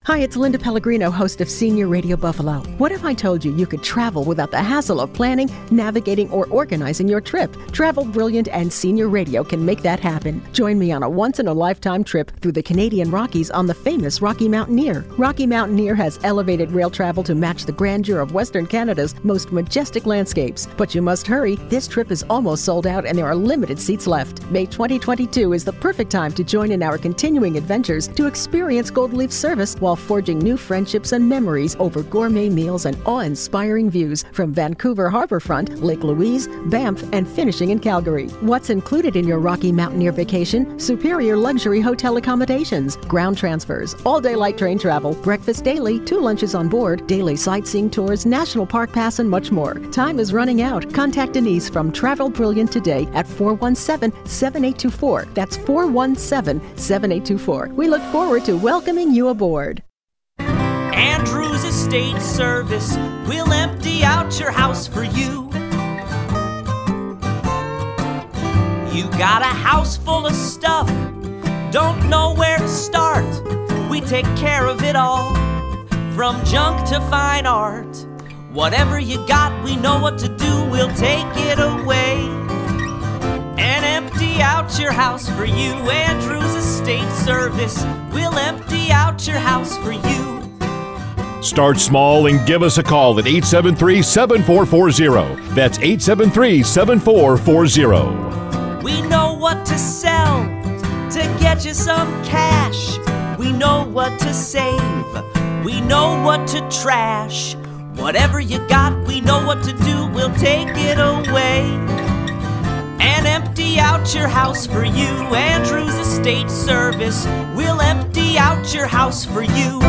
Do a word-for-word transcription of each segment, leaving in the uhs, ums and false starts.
Hi, it's Linda Pellegrino, host of Senior Radio Buffalo. What if I told you you could travel without the hassle of planning, navigating, or organizing your trip? Travel Brilliant and Senior Radio can make that happen. Join me on a once-in-a-lifetime trip through the Canadian Rockies on the famous Rocky Mountaineer. Rocky Mountaineer has elevated rail travel to match the grandeur of Western Canada's most majestic landscapes. But you must hurry. This trip is almost sold out and there are limited seats left. May twenty twenty-two is the perfect time to join in our continuing adventures to experience Gold Leaf service while forging new friendships and memories over gourmet meals and awe-inspiring views from Vancouver Harbourfront, Lake Louise, Banff, and finishing in Calgary. What's included in your Rocky Mountaineer vacation? Superior luxury hotel accommodations, ground transfers, all-day light train travel, breakfast daily, two lunches on board, daily sightseeing tours, national park pass, and much more. Time is running out. Contact Denise from Travel Brilliant today at four one seven, seven eight two four. That's four one seven, seven eight two four. We look forward to welcoming you aboard. Andrews Estate Service will empty out your house for you. You got a house full of stuff, don't know where to start. We take care of it all, from junk to fine art. Whatever you got, we know what to do, we'll take it away and empty out your house for you. Andrews Estate Service will empty out your house for you. Start small and give us a call at eight seven three, seven four four zero. That's eight seven three, seven four four zero. We know what to sell to get you some cash. We know what to save. We know what to trash. Whatever you got, we know what to do. We'll take it away and empty out your house for you. Andrews Estate Service will empty out your house for you.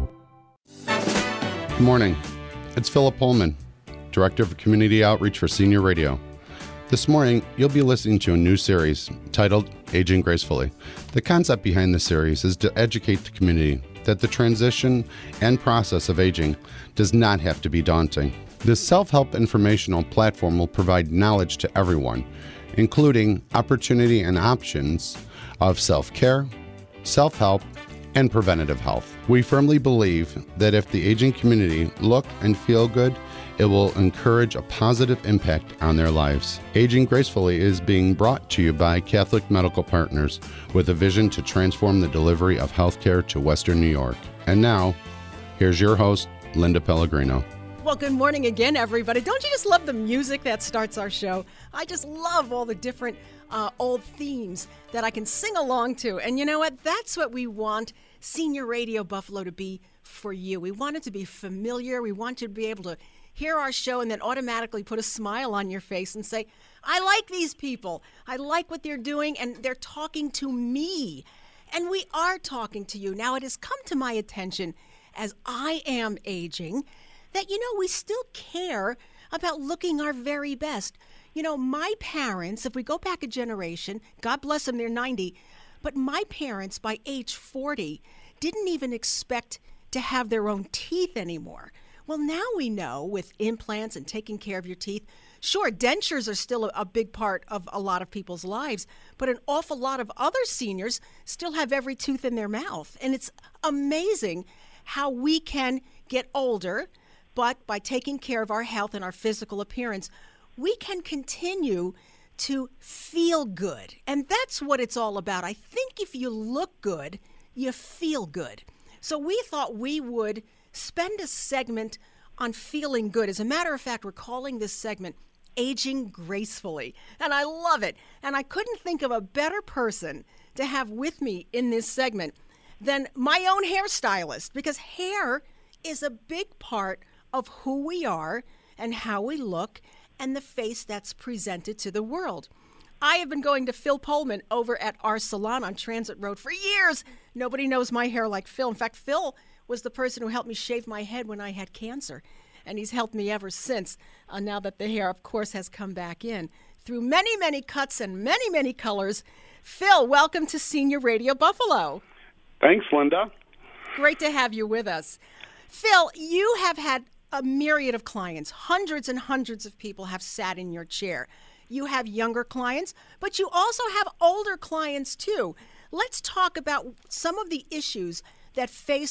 Good morning. It's Philip Pullman, Director of Community Outreach for Senior Radio. This morning, you'll be listening to a new series titled Aging Gracefully. The concept behind the series is to educate the community that the transition and process of aging does not have to be daunting. This self-help informational platform will provide knowledge to everyone, including opportunity and options of self-care, self-help, and preventative health. We firmly believe that if the aging community look and feel good, it will encourage a positive impact on their lives. Aging Gracefully is being brought to you by Catholic Medical Partners with a vision to transform the delivery of healthcare to Western New York. And now, here's your host, Linda Pellegrino. Well, good morning again, everybody. Don't you just love the music that starts our show? I just love all the different uh, old themes that I can sing along to. And you know what? That's what we want Senior Radio Buffalo to be for you. We want it to be familiar. We want you to be able to hear our show and then automatically put a smile on your face and say, I like these people. I like what they're doing, and they're talking to me. And we are talking to you. Now, it has come to my attention as I am aging that, you know, we still care about looking our very best. You know, my parents, if we go back a generation, God bless them, they're ninety, but my parents by age forty didn't even expect to have their own teeth anymore. Well, now we know with implants and taking care of your teeth, sure, dentures are still a, a big part of a lot of people's lives, but an awful lot of other seniors still have every tooth in their mouth. And it's amazing how we can get older, but by taking care of our health and our physical appearance, we can continue to feel good. And that's what it's all about. I think if you look good, you feel good. So we thought we would spend a segment on feeling good. As a matter of fact, we're calling this segment Aging Gracefully. And I love it. And I couldn't think of a better person to have with me in this segment than my own hairstylist, because hair is a big part of who we are and how we look and the face that's presented to the world. I have been going to Phil Pullman over at our salon on Transit Road for years. Nobody knows my hair like Phil. In fact, Phil was the person who helped me shave my head when I had cancer, and he's helped me ever since, uh, now that the hair, of course, has come back in. Through many, many cuts and many, many colors. Phil, welcome to Senior Radio Buffalo. Thanks, Linda. Great to have you with us. Phil, you have had a myriad of clients. Hundreds and hundreds of people have sat in your chair. You have younger clients, but you also have older clients too. Let's talk about some of the issues that face us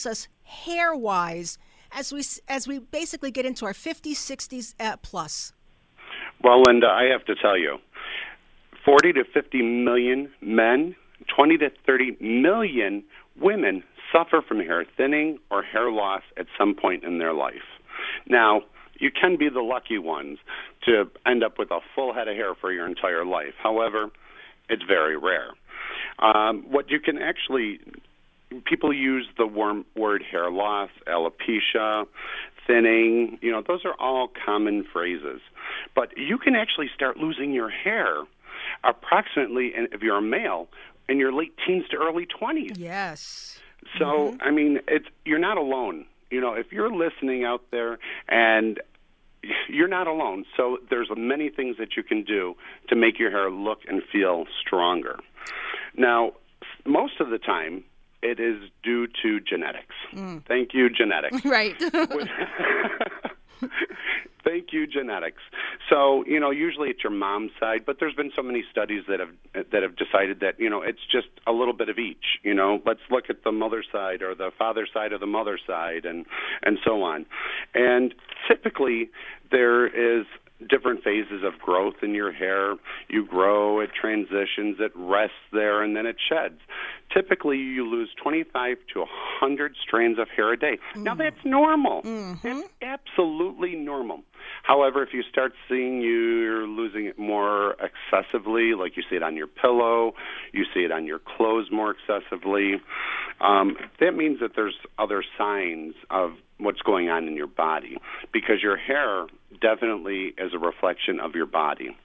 hair-wise as we as we basically get into our fifties, sixties uh, plus? Well, Linda, I have to tell you, forty to fifty million men, twenty to thirty million women suffer from hair thinning or hair loss at some point in their life. Now, you can be the lucky ones to end up with a full head of hair for your entire life. However, it's very rare. Um, what you can actually, people use the worm, word hair loss, alopecia, thinning, you know, those are all common phrases. But you can actually start losing your hair approximately, if you're a male, in your late teens to early twenties. Yes. So, mm-hmm. I mean, it's you're not alone. You know, if you're listening out there, and you're not alone. So there's many things that you can do to make your hair look and feel stronger. Now, most of the time, it is due to genetics. Mm. Thank you, genetics. Right. Thank you, genetics. So, you know, usually it's your mom's side, but there's been so many studies that have that have decided that, you know, it's just a little bit of each. You know, let's look at the mother's side or the father's side or the mother's side, and and so on. And typically, there is different phases of growth in your hair. You grow, it transitions, it rests there, and then it sheds. Typically, you lose twenty-five to one hundred strands of hair a day. Mm. Now, that's normal. Mm-hmm. It's absolutely normal. However, if you start seeing you're losing it more excessively, like you see it on your pillow, you see it on your clothes more excessively, um, that means that there's other signs of what's going on in your body, because your hair definitely is a reflection of your body.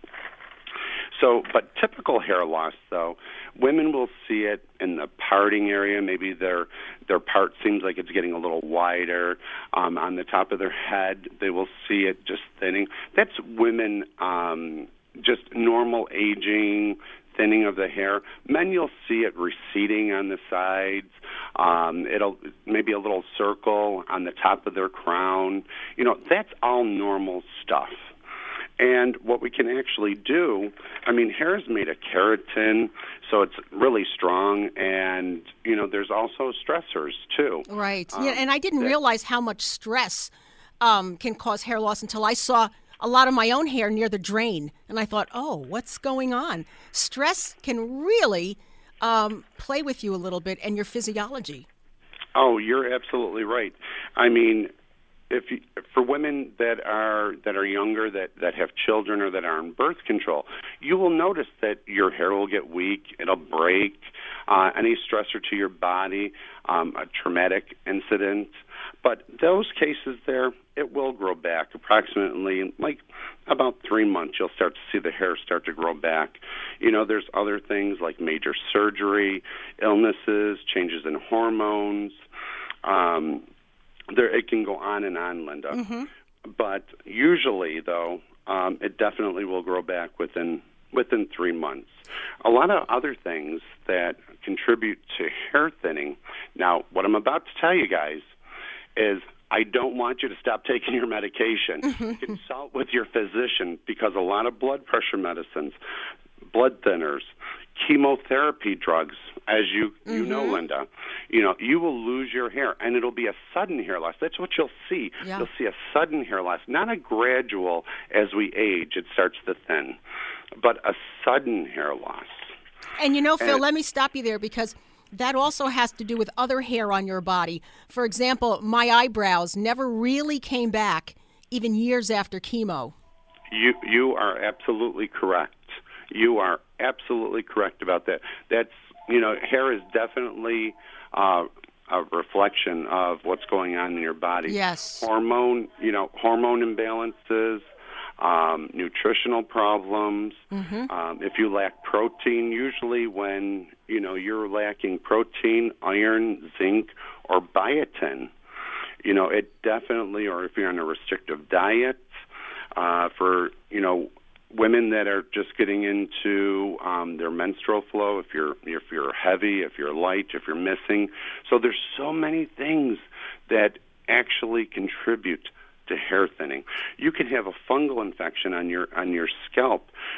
So, but typical hair loss, though, women will see it in the parting area. Maybe their their part seems like it's getting a little wider. Um, on the top of their head, they will see it just thinning. That's women, um, just normal aging, thinning of the hair. Men, you'll see it receding on the sides. Um, it'll maybe a little circle on the top of their crown. You know, that's all normal stuff. And what we can actually do, I mean, hair is made of keratin, so it's really strong, and, you know, there's also stressors, too. Right. Um, yeah, and I didn't that, realize how much stress um, can cause hair loss until I saw a lot of my own hair near the drain, and I thought, oh, what's going on? Stress can really um, play with you a little bit and your physiology. Oh, you're absolutely right. I mean, If you, for women that are that are younger, that, that have children, or that are on birth control, you will notice that your hair will get weak, it'll break, uh, any stressor to your body, um, a traumatic incident. But those cases there, it will grow back approximately like about three months. You'll start to see the hair start to grow back. You know, there's other things like major surgery, illnesses, changes in hormones. Um, There, it can go on and on, Linda. Mm-hmm. But usually, though, um, it definitely will grow back within within three months. A lot of other things that contribute to hair thinning. Now, what I'm about to tell you guys is I don't want you to stop taking your medication. Mm-hmm. Consult with your physician, because a lot of blood pressure medicines, blood thinners, chemotherapy drugs, as you, you mm-hmm. know, Linda, you know, you will lose your hair, and it'll be a sudden hair loss. That's what you'll see. Yeah. You'll see a sudden hair loss, not a gradual as we age, it starts to thin, but a sudden hair loss. And, you know, Phil, and, let me stop you there, because that also has to do with other hair on your body. For example, my eyebrows never really came back, even years after chemo. You you are absolutely correct. You are absolutely correct about that. That's, you know, hair is definitely uh, a reflection of what's going on in your body. Yes. Hormone, you know, hormone imbalances, um, nutritional problems. Mm-hmm. Um, if you lack protein, usually when, you know, you're lacking protein, iron, zinc, or biotin, you know, it definitely, or if you're on a restrictive diet, uh, for, you know, women that are just getting into um, their menstrual flow, if you're if you're heavy, if you're light, if you're missing. So there's so many things that actually contribute to hair thinning. You can have a fungal infection on your on your scalp,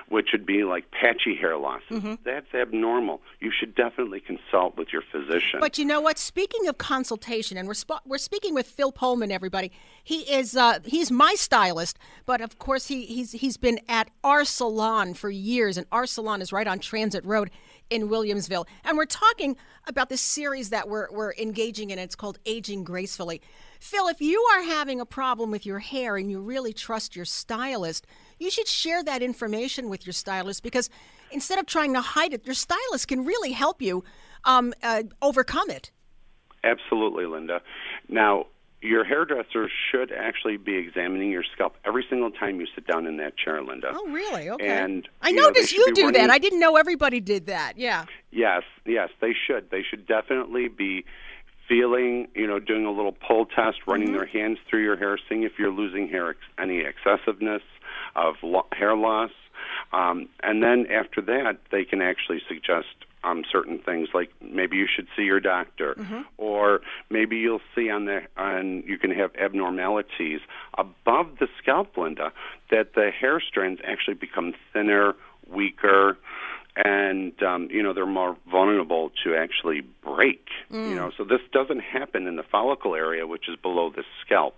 which would be like patchy hair losses. Mm-hmm. That's abnormal. You should definitely consult with your physician. But you know what? Speaking of consultation, and we're sp- we're speaking with Phil Pullman, everybody. He is uh, he's my stylist, but of course he he's he's been at our salon for years, and our salon is right on Transit Road in Williamsville. And we're talking about this series that we're we're engaging in. It's called Aging Gracefully. Phil, if you are having a problem with your hair and you really trust your stylist, you should share that information with your stylist, because instead of trying to hide it, your stylist can really help you um, uh, overcome it. Absolutely, Linda. Now, your hairdresser should actually be examining your scalp every single time you sit down in that chair, Linda. Oh, really? Okay. And I you know, noticed they you should be do running- that. I didn't know everybody did that. Yeah. Yes, yes, they should. They should definitely be feeling, you know, doing a little pull test, running Mm-hmm. their hands through your hair, seeing if you're losing hair, ex- any excessiveness of lo- hair loss. Um, and then after that, they can actually suggest um, certain things, like maybe you should see your doctor, Mm-hmm. or maybe you'll see on the on you can have abnormalities above the scalp, Linda, that the hair strands actually become thinner, weaker, and um, you know they're more vulnerable to actually break. Mm. You know, so this doesn't happen in the follicle area, which is below the scalp.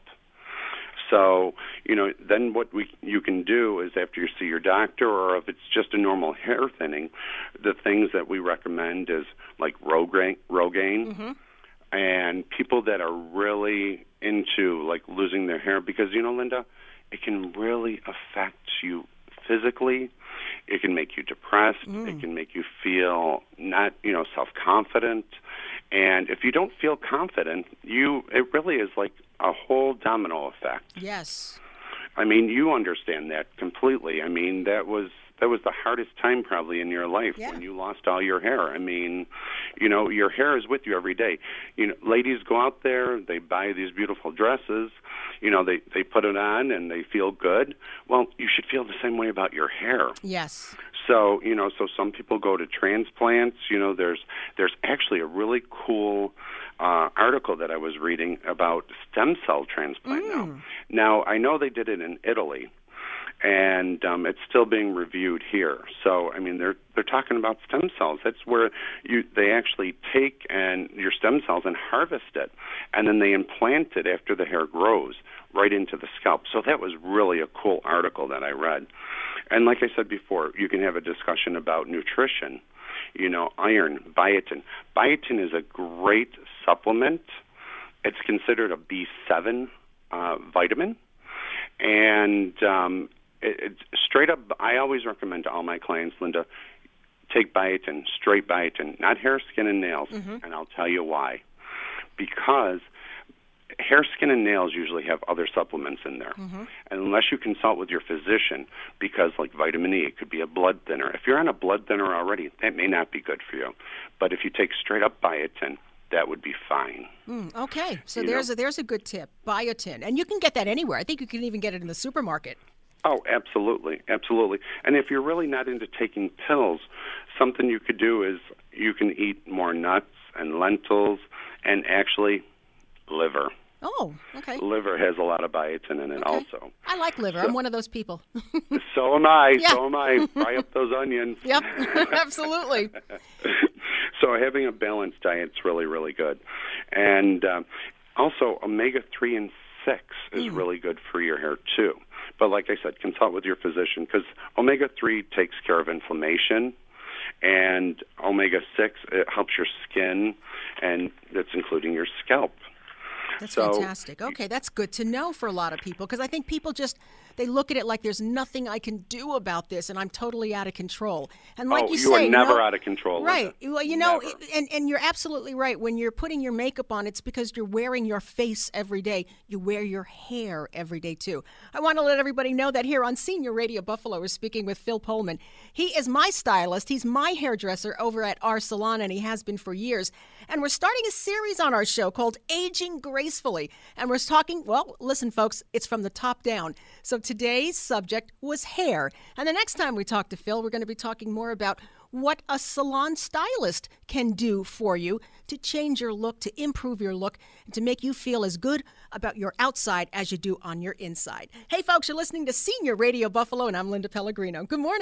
So, you know, then what we you can do is, after you see your doctor, or if it's just a normal hair thinning, the things that we recommend is like Rogaine, Rogaine, Mm-hmm. and people that are really into like losing their hair, because, you know, Linda, it can really affect you physically. It can make you depressed. Mm. It can make you feel not, you know, self-confident. And if you don't feel confident, you it really is like a whole domino effect. Yes. I mean, you understand that completely. I mean, that was that was the hardest time probably in your life, Yeah. when you lost all your hair. I mean, you know, your hair is with you every day. You know, ladies go out there, they buy these beautiful dresses, you know, they, they put it on and they feel good. Well, you should feel the same way about your hair. Yes. So, you know, so some people go to transplants. You know, there's there's actually a really cool uh, article that I was reading about stem cell transplant Mm. now. Now, I know they did it in Italy, and um, it's still being reviewed here. So, I mean, they're they're talking about stem cells. That's where you they actually take and your stem cells and harvest it, and then they implant it after the hair grows right into the scalp. So that was really a cool article that I read. And like I said before, you can have a discussion about nutrition. You know, iron, biotin. Biotin is a great supplement. It's considered a B seven uh, vitamin. And um, it, it's straight up, I always recommend to all my clients, Linda, take biotin, straight biotin, not hair, skin, and nails. Mm-hmm. And I'll tell you why. Because hair, skin, and nails usually have other supplements in there. Mm-hmm. And unless you consult with your physician, because like vitamin E, it could be a blood thinner. If you're on a blood thinner already, that may not be good for you. But if you take straight up biotin, that would be fine. Mm, okay, so You there's know? a, there's a good tip, biotin. And you can get that anywhere. I think you can even get it in the supermarket. Oh, absolutely, absolutely. And if you're really not into taking pills, something you could do is you can eat more nuts and lentils and actually liver. Oh, okay. Liver has a lot of biotin in it Okay. also. I like liver. I'm one of those people. So am I. Yeah. So am I. Fry up those onions. Yep, absolutely. So having a balanced diet's really, really good. And um, also, omega three and six is Mm. really good for your hair, too. But like I said, consult with your physician, because omega three takes care of inflammation, and omega six, it helps your skin, and that's including your scalp. That's So- fantastic. Okay, that's good to know for a lot of people, because I think people just, they look at it like there's nothing I can do about this and I'm totally out of control. And like Oh, you, you say, are never know, out of control, Right. Linda. Well, you know, Never. and, and you're absolutely right. When you're putting your makeup on, it's because you're wearing your face every day. You wear your hair every day, too. I want to let everybody know that here on Senior Radio Buffalo, we're speaking with Phil Pullman. He is my stylist. He's my hairdresser over at our salon, and he has been for years. And we're starting a series on our show called Aging Gracefully. And we're talking, well, listen, folks, it's from the top down. So today's subject was hair. And the next time we talk to Phil, we're going to be talking more about what a salon stylist can do for you to change your look, to improve your look, and to make you feel as good about your outside as you do on your inside. Hey, folks, you're listening to Senior Radio Buffalo, and I'm Linda Pellegrino. Good morning.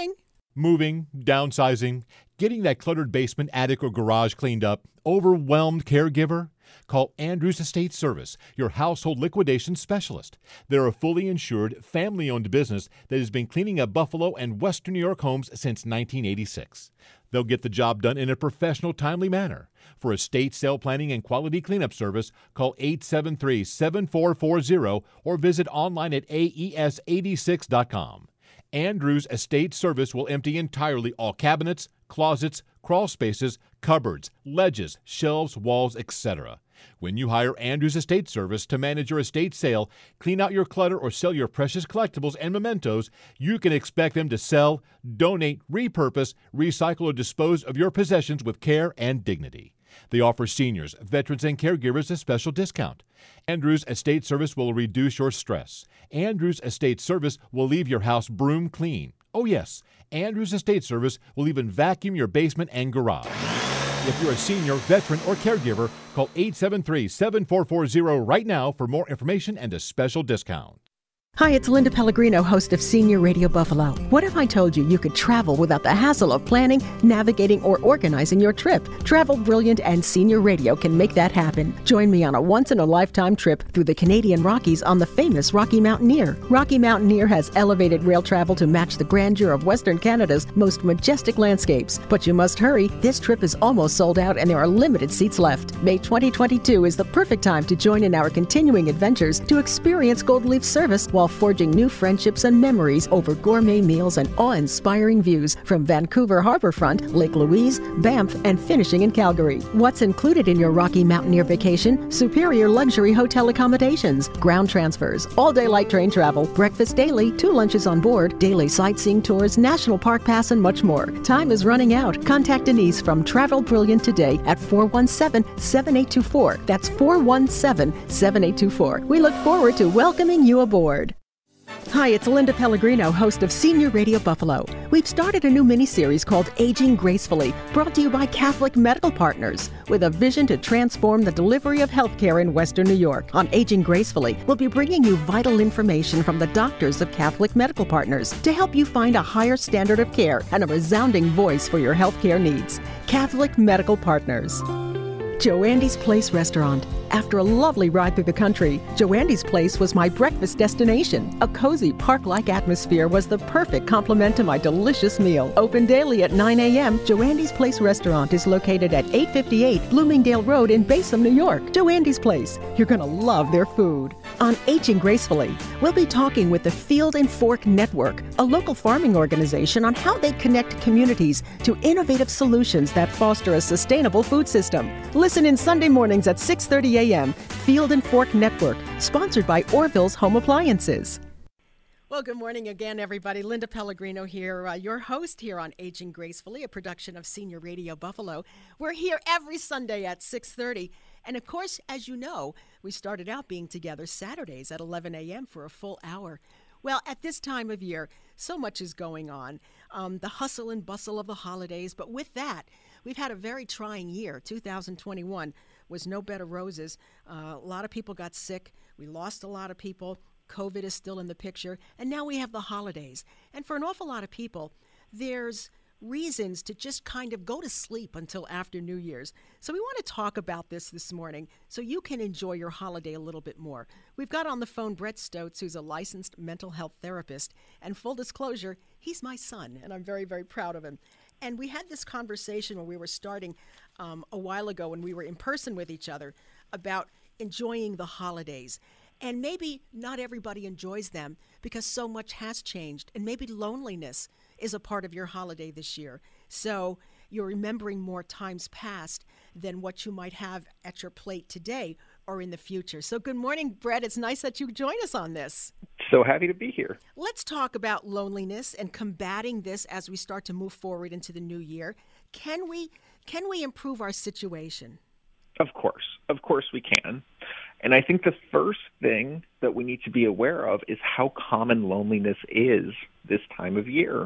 Moving, downsizing, getting that cluttered basement, attic, or garage cleaned up, overwhelmed caregiver? Call Andrews Estate Service, your household liquidation specialist. They're a fully insured, family-owned business that has been cleaning up Buffalo and Western New York homes since nineteen eighty-six. They'll get the job done in a professional, timely manner. For estate sale planning and quality cleanup service, call eight seven three, seven four four zero or visit online at A E S eighty-six dot com. Andrews Estate Service will empty entirely all cabinets, closets, crawl spaces, cupboards, ledges, shelves, walls, et cetera. When you hire Andrews Estate Service to manage your estate sale, clean out your clutter, or sell your precious collectibles and mementos, you can expect them to sell, donate, repurpose, recycle, or dispose of your possessions with care and dignity. They offer seniors, veterans, and caregivers a special discount. Andrews Estate Service will reduce your stress. Andrews Estate Service will leave your house broom clean. Oh yes, Andrews Estate Service will even vacuum your basement and garage. If you're a senior, veteran, or caregiver, call eight seven three, seven four four zero right now for more information and a special discount. Hi, it's Linda Pellegrino, host of Senior Radio Buffalo. What if I told you you could travel without the hassle of planning, navigating, or organizing your trip? Travel Brilliant and Senior Radio can make that happen. Join me on a once-in-a-lifetime trip through the Canadian Rockies on the famous Rocky Mountaineer. Rocky Mountaineer has elevated rail travel to match the grandeur of Western Canada's most majestic landscapes. But you must hurry. This trip is almost sold out and there are limited seats left. May twenty twenty-two is the perfect time to join in our continuing adventures to experience Gold Leaf service while forging new friendships and memories over gourmet meals and awe-inspiring views from Vancouver Harbourfront, Lake Louise, Banff, and finishing in Calgary. What's included in your Rocky Mountaineer vacation? Superior luxury hotel accommodations, ground transfers, all-day light train travel, breakfast daily, two lunches on board, daily sightseeing tours, national park pass, and much more. Time is running out. Contact Denise from Travel Brilliant today at four one seven, seven eight two four. That's four one seven, seven eight two four. We look forward to welcoming you aboard. Hi, it's Linda Pellegrino, host of Senior Radio Buffalo. We've started a new mini-series called Aging Gracefully, brought to you by Catholic Medical Partners, with a vision to transform the delivery of healthcare in Western New York. On Aging Gracefully, we'll be bringing you vital information from the doctors of Catholic Medical Partners to help you find a higher standard of care and a resounding voice for your healthcare needs. Catholic Medical Partners. Joandy's Place Restaurant. After a lovely ride through the country, Joandy's Place was my breakfast destination. A cozy park-like atmosphere was the perfect complement to my delicious meal. Open daily at nine a.m., Joandy's Place Restaurant is located at eight fifty-eight Bloomingdale Road in Basom, New York. Joandy's Place. You're going to love their food. On Aging Gracefully, we'll be talking with the Field and Fork Network, a local farming organization, on how they connect communities to innovative solutions that foster a sustainable food system. Listen in Sunday mornings at six thirty a.m. Field and Fork Network, sponsored by Orville's Home Appliances. Well, good morning again, everybody. Linda Pellegrino here, uh, your host here on Aging Gracefully, a production of Senior Radio Buffalo. We're here every Sunday at six thirty. And of course, as you know, we started out being together Saturdays at eleven a.m. for a full hour. Well, at this time of year, so much is going on. Um, the hustle and bustle of the holidays. But with that, we've had a very trying year. two thousand twenty-one was no bed of roses. Uh, a lot of people got sick. We lost a lot of people. COVID is still in the picture. And now we have the holidays. And for an awful lot of people, there's reasons to just kind of go to sleep until after New Year's. So we want to talk about this this morning so you can enjoy your holiday a little bit more. We've got on the phone Brett Stotz, who's a licensed mental health therapist. And full disclosure, he's my son, and I'm very, very proud of him. And we had this conversation when we were starting um, a while ago when we were in person with each other about enjoying the holidays. And maybe not everybody enjoys them because so much has changed. And maybe loneliness is a part of your holiday this year. So you're remembering more times past than what you might have at your plate today or in the future. So good morning, Brett. It's nice that you join us on this. So happy to be here. Let's talk about loneliness and combating this as we start to move forward into the new year. Can we can we improve our situation? Of course. Of course we can. And I think the first thing that we need to be aware of is how common loneliness is this time of year.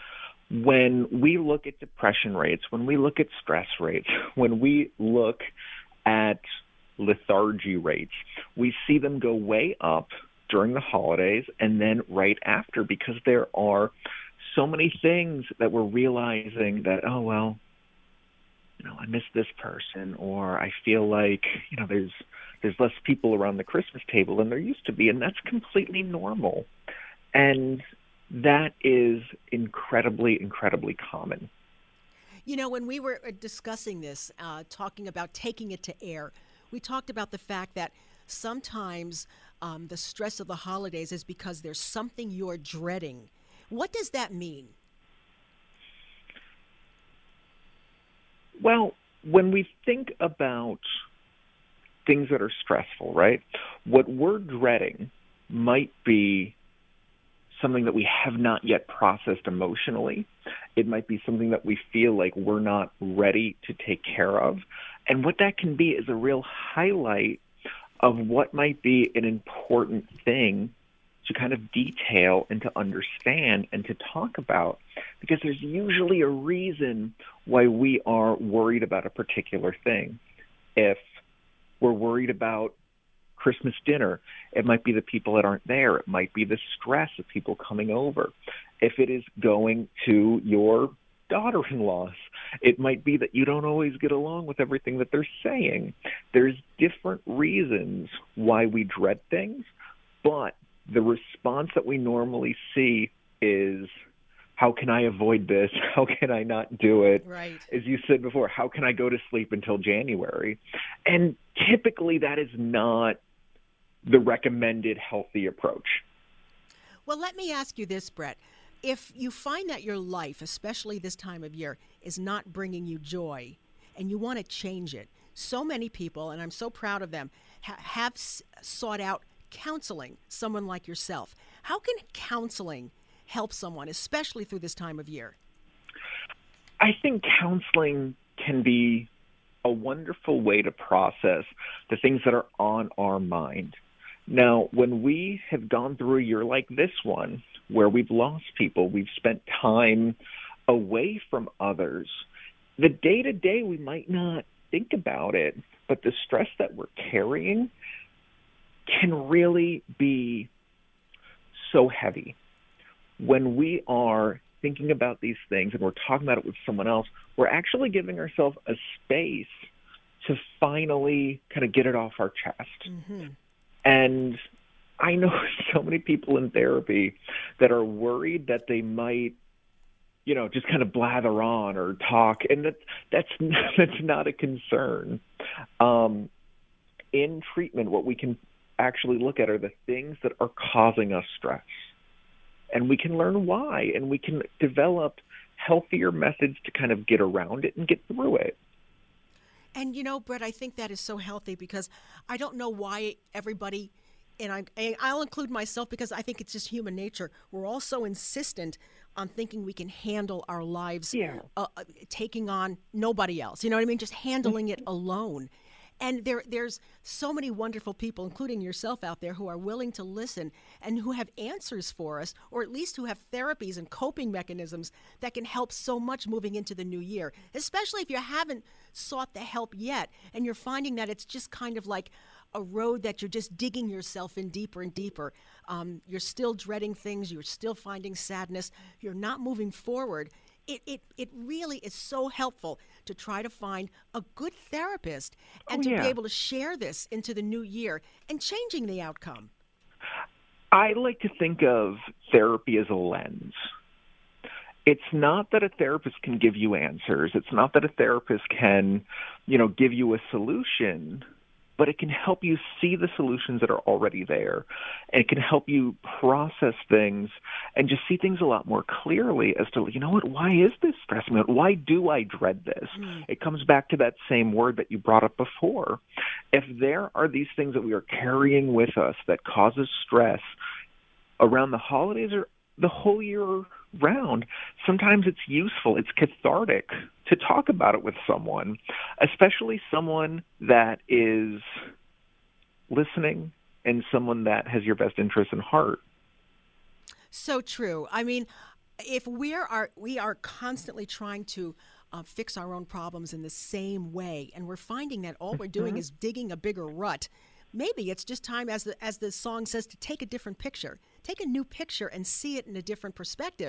When we look at depression rates, when we look at stress rates, when we look at lethargy rates, we see them go way up during the holidays and then right after because there are so many things that we're realizing that, oh, well, you know, I miss this person, or I feel like, you know, there's there's less people around the Christmas table than there used to be, and that's completely normal. And that is incredibly, incredibly common. You know, when we were discussing this, uh, talking about taking it to air, we talked about the fact that sometimes um, the stress of the holidays is because there's something you're dreading. What does that mean? Well, when we think about things that are stressful, right, what we're dreading might be something that we have not yet processed emotionally. It might be something that we feel like we're not ready to take care of. And what that can be is a real highlight of what might be an important thing to kind of detail and to understand and to talk about, because there's usually a reason why we are worried about a particular thing. If we're worried about Christmas dinner, it might be the people that aren't there. It might be the stress of people coming over. If it is going to your daughter-in-law's, it might be that you don't always get along with everything that they're saying. There's different reasons why we dread things, but the response that we normally see is, how can I avoid this? How can I not do it? Right. As you said before, how can I go to sleep until January? And typically that is not the recommended healthy approach. Well, let me ask you this, Brett. If you find that your life, especially this time of year, is not bringing you joy and you want to change it, so many people, and I'm so proud of them, ha- have s- sought out counseling, someone like yourself. How can counseling help someone, especially through this time of year? I think counseling can be a wonderful way to process the things that are on our mind. Now, when we have gone through a year like this one, where we've lost people, we've spent time away from others, the day-to-day we might not think about it, but the stress that we're carrying can really be so heavy. When we are thinking about these things and we're talking about it with someone else, we're actually giving ourselves a space to finally kind of get it off our chest. Mm-hmm. And I know so many people in therapy that are worried that they might, you know, just kind of blather on or talk, and that, that's, that's not a concern. Um, in treatment, what we can actually look at are the things that are causing us stress. And we can learn why, and we can develop healthier methods to kind of get around it and get through it. And, you know, Brett, I think that is so healthy, because I don't know why everybody, and I, I'll include myself because I think it's just human nature, we're all so insistent on thinking we can handle our lives, Yeah. uh, taking on nobody else. You know what I mean? Just handling it alone. And there, there's so many wonderful people, including yourself out there, who are willing to listen and who have answers for us, or at least who have therapies and coping mechanisms that can help so much moving into the new year, especially if you haven't sought the help yet and you're finding that it's just kind of like a road that you're just digging yourself in deeper and deeper. Um, you're still dreading things. You're still finding sadness. You're not moving forward. It, it it really is so helpful to try to find a good therapist and Oh, to yeah. be able to share this into the new year and changing the outcome. I like to think of therapy as a lens. It's not that a therapist can give you answers. It's not that a therapist can, you know, give you a solution, but it can help you see the solutions that are already there. And it can help you process things and just see things a lot more clearly as to, you know what, why is this stressing me out? Why do I dread this? Mm. It comes back to that same word that you brought up before. If there are these things that we are carrying with us that causes stress around the holidays or the whole year round, sometimes it's useful, it's cathartic to talk about it with someone, especially someone that is listening and someone that has your best interest in heart. So true. I mean, if we are we are constantly trying to uh, fix our own problems in the same way, and we're finding that all we're doing is digging a bigger rut, maybe it's just time, as the as the song says, to take a different picture, take a new picture and see it in a different perspective.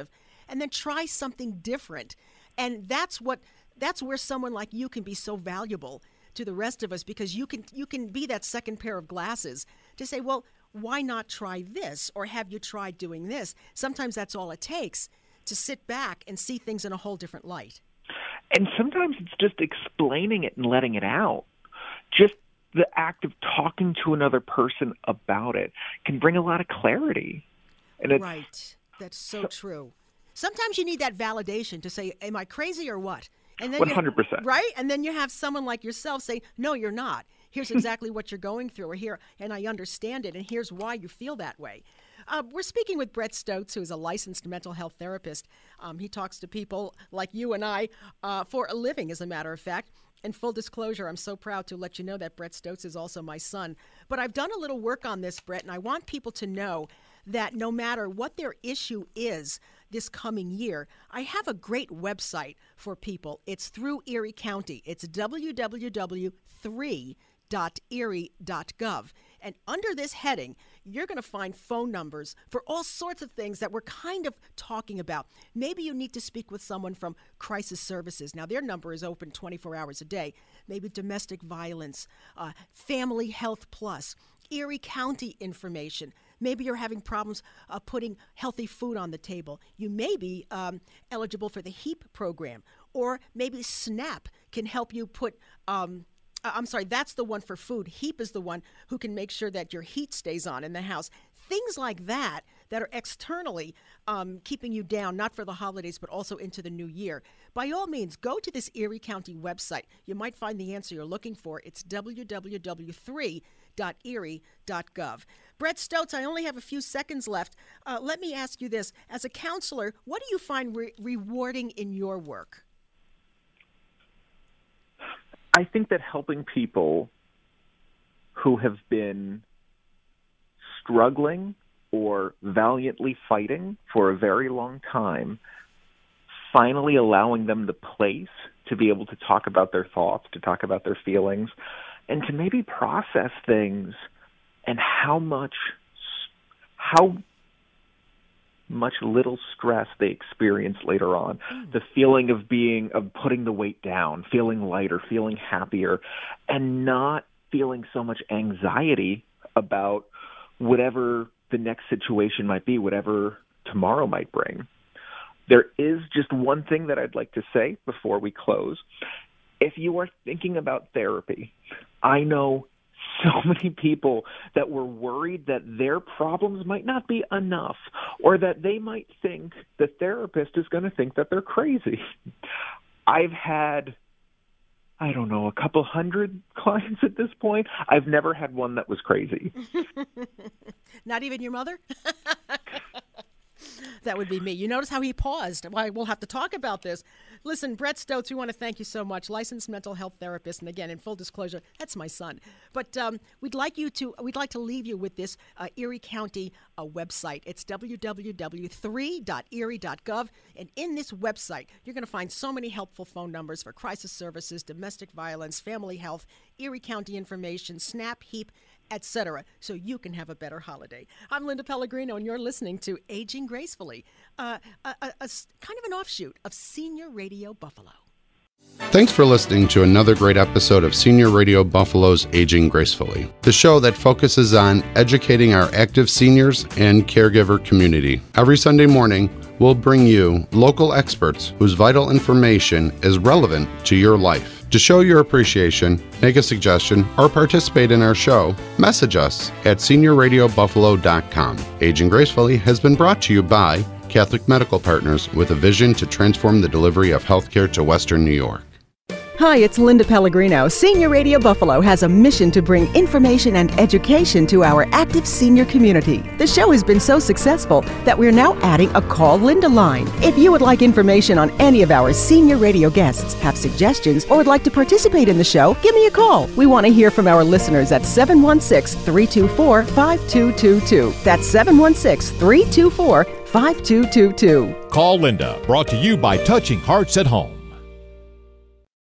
and then try something different. And that's what that's where someone like you can be so valuable to the rest of us, because you can you can be that second pair of glasses to say, well, why not try this? Or have you tried doing this? Sometimes that's all it takes to sit back and see things in a whole different light. And sometimes it's just explaining it and letting it out. Just the act of talking to another person about it can bring a lot of clarity. And it's, right. That's so, so true. Sometimes you need that validation to say, am I crazy or what? And then one hundred percent. You, right? And then you have someone like yourself say, no, you're not. Here's exactly what you're going through, or here, and I understand it, and here's why you feel that way. Uh, we're speaking with Brett Stotz, who is a licensed mental health therapist. Um, he talks to people like you and I uh, for a living, as a matter of fact. In full disclosure, I'm so proud to let you know that Brett Stotz is also my son. But I've done a little work on this, Brett, and I want people to know that no matter what their issue is this coming year, I have a great website for people. It's through Erie County. It's w w w dot three dot erie dot gov. And under this heading, you're going to find phone numbers for all sorts of things that we're kind of talking about. Maybe you need to speak with someone from Crisis Services. Now, their number is open twenty-four hours a day. Maybe domestic violence, uh, Family Health Plus, Erie County information. Maybe you're having problems uh, putting healthy food on the table. You may be um, eligible for the HEAP program. Or maybe SNAP can help you put... Um, I'm sorry, that's the one for food. HEAP is the one who can make sure that your heat stays on in the house. Things like that that are externally um, keeping you down, not for the holidays, but also into the new year. By all means, go to this Erie County website. You might find the answer you're looking for. It's w w w dot three dot erie dot gov. Brett Stotz, I only have a few seconds left. Uh, let me ask you this. As a counselor, what do you find re- rewarding in your work? I think that helping people who have been struggling or valiantly fighting for a very long time, finally allowing them the place to be able to talk about their thoughts, to talk about their feelings, and to maybe process things and how much, how much little stress they experience later on. Mm. The feeling of being, of putting the weight down, feeling lighter, feeling happier, and not feeling so much anxiety about whatever the next situation might be, whatever tomorrow might bring. There is just one thing that I'd like to say before we close. If you are thinking about therapy, I know so many people that were worried that their problems might not be enough, or that they might think the therapist is going to think that they're crazy. I've had, I don't know, a couple hundred clients at this point. I've never had one that was crazy. Not even your mother? That would be me. You notice how he paused. Well, we'll have to talk about this. Listen, Brett Stotz, we want to thank you so much. Licensed mental health therapist, and again, in full disclosure, that's my son. But um, we'd like you to. We'd like to leave you with this uh, Erie County uh, website. It's w w w dot three dot erie dot gov, and in this website, you're going to find so many helpful phone numbers for crisis services, domestic violence, family health, Erie County information, SNAP, HEAP, et cetera, so you can have a better holiday. I'm Linda Pellegrino, and you're listening to Aging Gracefully, uh, a, a, a kind of an offshoot of Senior Radio Buffalo. Thanks for listening to another great episode of Senior Radio Buffalo's Aging Gracefully, the show that focuses on educating our active seniors and caregiver community. Every Sunday morning, we'll bring you local experts whose vital information is relevant to your life. To show your appreciation, make a suggestion, or participate in our show, message us at senior radio buffalo dot com. Aging Gracefully has been brought to you by Catholic Medical Partners, with a vision to transform the delivery of healthcare to Western New York. Hi, it's Linda Pellegrino. Senior Radio Buffalo has a mission to bring information and education to our active senior community. The show has been so successful that we're now adding a Call Linda line. If you would like information on any of our senior radio guests, have suggestions, or would like to participate in the show, give me a call. We want to hear from our listeners at seven one six, three two four, five two two two. That's seven one six, three two four, five two two two. Call Linda, brought to you by Touching Hearts at Home.